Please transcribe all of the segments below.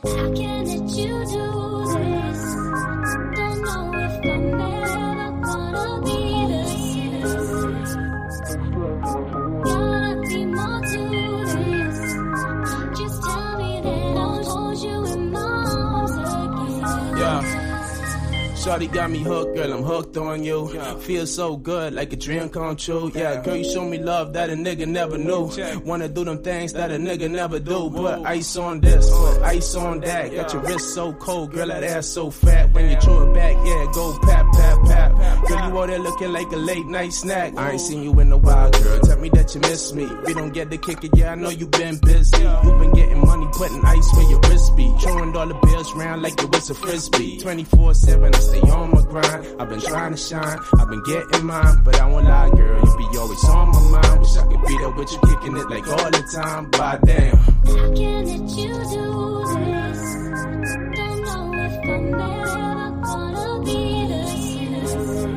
I can't let you do this. Don't know if I'm ever gonna be the same. Gotta be more to this. Just tell me that I'll hold you in my arms again. Yeah. Shawty got me hooked, girl, I'm hooked on you. Feel so good, like a dream come true. Yeah, girl, you show me love that a nigga never knew. Wanna do them things that a nigga never do. Put ice on this, put ice on that. Got your wrist so cold, girl, that ass so fat. When you throw it back, yeah, go pap, pap, pap. Girl, you out there looking like a late night snack. I ain't seen you in a while, girl, tell me that you miss me. We don't get to kick it, yeah, I know you been busy. You been getting money, putting ice where your wrist be. Throwing all the bills round like it was a frisbee. 24/7, I stay on my grind. I've been trying to shine, I've been getting mine. But I won't lie, girl, you be always on my mind. Wish I could be there with you, kicking it like all the time. But damn, I can't let you do this. Don't know if I'm ever gonna be the same.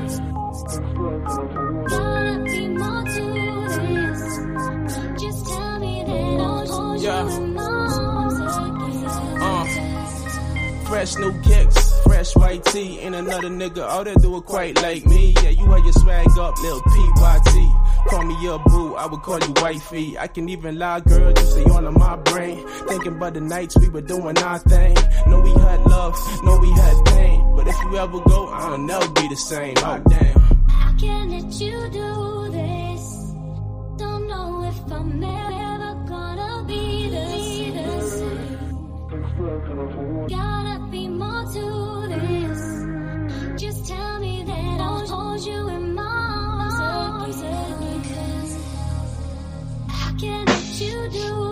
Gotta be more to this. Just tell me that I'll hold you in my arms again. fresh new kicks, fresh white tee. Ain't another nigga out there do it quite like me. Yeah, you had your swag up, lil' PYT. Call me your boo, I would call you wifey. I can even lie, girl, you stay all on my brain. Thinking about the nights we were doing our thing. Know we had love, know we had pain. But if you ever go, I'll never be the same. Oh, damn. I can't let you do this. Don't know if I'm ever gonna be the same. Gotta be more to this. Just tell me that I'll hold you in my arms again. I can't let you do